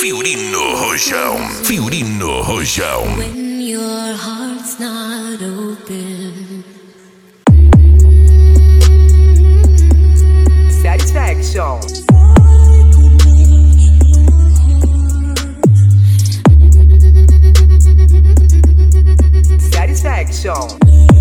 Fiorino Rojão. Fiorino Rojão. When your heart's not open. Satisfaction. Satisfaction.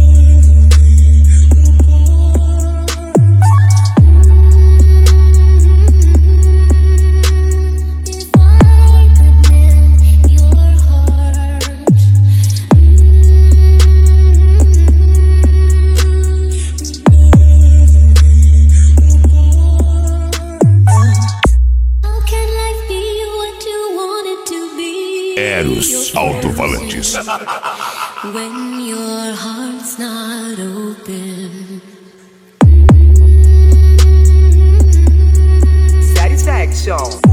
Eros Alto-Falantes. When your heart's not open. Satisfaction.